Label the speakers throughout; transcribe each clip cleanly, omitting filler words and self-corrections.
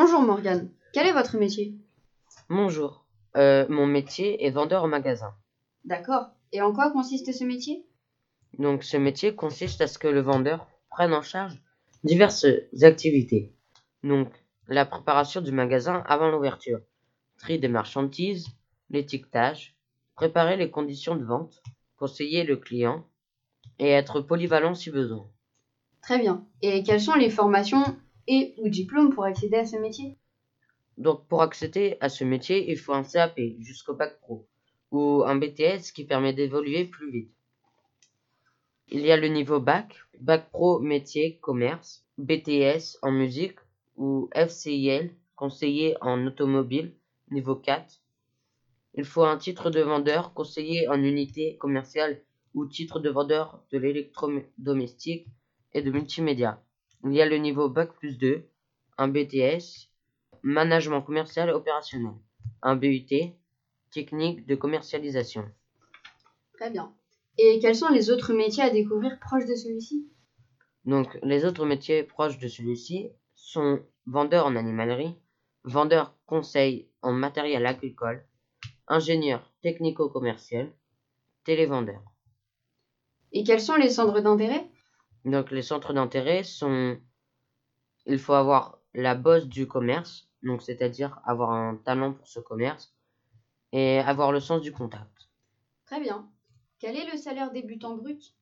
Speaker 1: Bonjour Morgane, quel est votre métier?
Speaker 2: Bonjour, mon métier est vendeur en magasin.
Speaker 1: D'accord. Et en quoi consiste ce métier?
Speaker 2: Donc ce métier consiste à ce que le vendeur prenne en charge diverses activités. Donc la préparation du magasin avant l'ouverture, tri des marchandises, l'étiquetage, préparer les conditions de vente, conseiller le client et être polyvalent si besoin.
Speaker 1: Très bien. Et quelles sont les formations et ou diplômes pour accéder à ce métier?
Speaker 2: Donc pour accéder à ce métier, il faut un CAP jusqu'au bac pro ou un BTS qui permet d'évoluer plus vite. Il y a le niveau bac, bac pro métier commerce, BTS en musique ou FCIL, conseiller en automobile, niveau 4. Il faut un titre de vendeur, conseiller en unité commerciale ou titre de vendeur de l'électrodomestique et de multimédia. Il y a le niveau bac plus 2, un BTS, management commercial et opérationnel, un BUT, technique de commercialisation.
Speaker 1: Très bien. Et quels sont les autres métiers à découvrir proches de celui-ci?
Speaker 2: Donc, les autres métiers proches de celui-ci sont vendeur en animalerie, vendeur conseil en matériel agricole, ingénieur technico-commercial, télévendeur.
Speaker 1: Et quels sont les centres d'intérêt?
Speaker 2: Donc, les centres d'intérêt sont, il faut avoir la bosse du commerce, donc c'est-à-dire avoir un talent pour ce commerce et avoir le sens du contact.
Speaker 1: Très bien. Quel est le salaire débutant brut?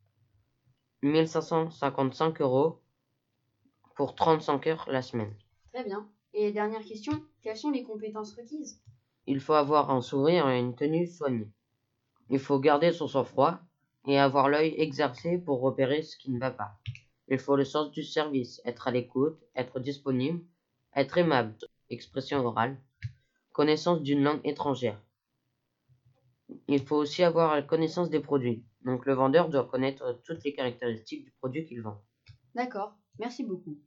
Speaker 2: 1555 € pour 35 heures la semaine.
Speaker 1: Très bien. Et dernière question, quelles sont les compétences requises?
Speaker 2: Il faut avoir un sourire et une tenue soignée. Il faut garder son sang-froid et avoir l'œil exercé pour repérer ce qui ne va pas. Il faut le sens du service, être à l'écoute, être disponible, être aimable, expression orale, connaissance d'une langue étrangère. Il faut aussi avoir la connaissance des produits. Donc le vendeur doit connaître toutes les caractéristiques du produit qu'il vend.
Speaker 1: D'accord. Merci beaucoup.